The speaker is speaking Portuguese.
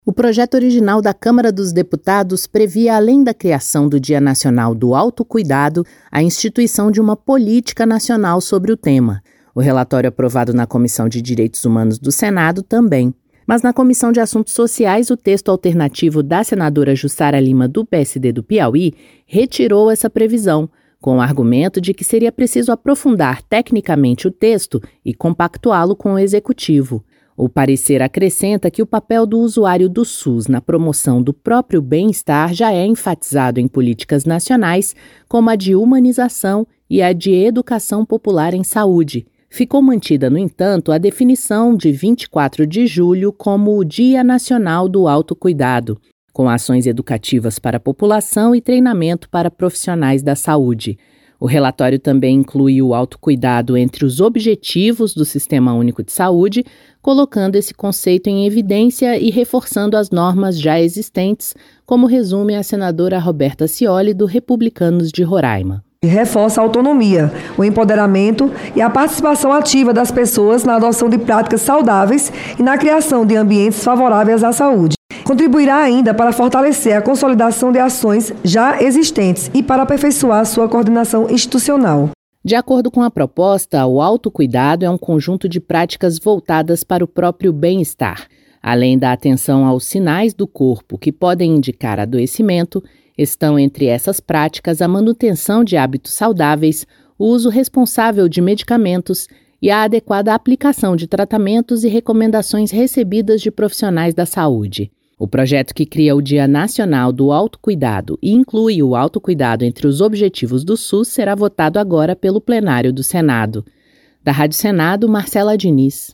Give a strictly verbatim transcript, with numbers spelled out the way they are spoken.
O projeto original da Câmara dos Deputados previa, além da criação do Dia Nacional do Autocuidado, a instituição de uma política nacional sobre o tema. O relatório aprovado na Comissão de Direitos Humanos do Senado também. Mas na Comissão de Assuntos Sociais, o texto alternativo da senadora Jussara Lima, do P S D do Piauí, retirou essa previsão, com o argumento de que seria preciso aprofundar tecnicamente o texto e compactuá-lo com o Executivo. O parecer acrescenta que o papel do usuário do SUS na promoção do próprio bem-estar já é enfatizado em políticas nacionais, como a de humanização e a de educação popular em saúde. Ficou mantida, no entanto, a definição de vinte e quatro de julho como o Dia Nacional do Autocuidado, com ações educativas para a população e treinamento para profissionais da saúde. O relatório também inclui o autocuidado entre os objetivos do Sistema Único de Saúde, colocando esse conceito em evidência e reforçando as normas já existentes, como resume a senadora Roberta Cioli, do Republicanos de Roraima. Reforça a autonomia, o empoderamento e a participação ativa das pessoas na adoção de práticas saudáveis e na criação de ambientes favoráveis à saúde. Contribuirá ainda para fortalecer a consolidação de ações já existentes e para aperfeiçoar sua coordenação institucional. De acordo com a proposta, o autocuidado é um conjunto de práticas voltadas para o próprio bem-estar. Além da atenção aos sinais do corpo que podem indicar adoecimento, estão entre essas práticas a manutenção de hábitos saudáveis, o uso responsável de medicamentos e a adequada aplicação de tratamentos e recomendações recebidas de profissionais da saúde. O projeto que cria o Dia Nacional do Autocuidado e inclui o autocuidado entre os objetivos do SUS será votado agora pelo plenário do Senado. Da Rádio Senado, Marcela Diniz.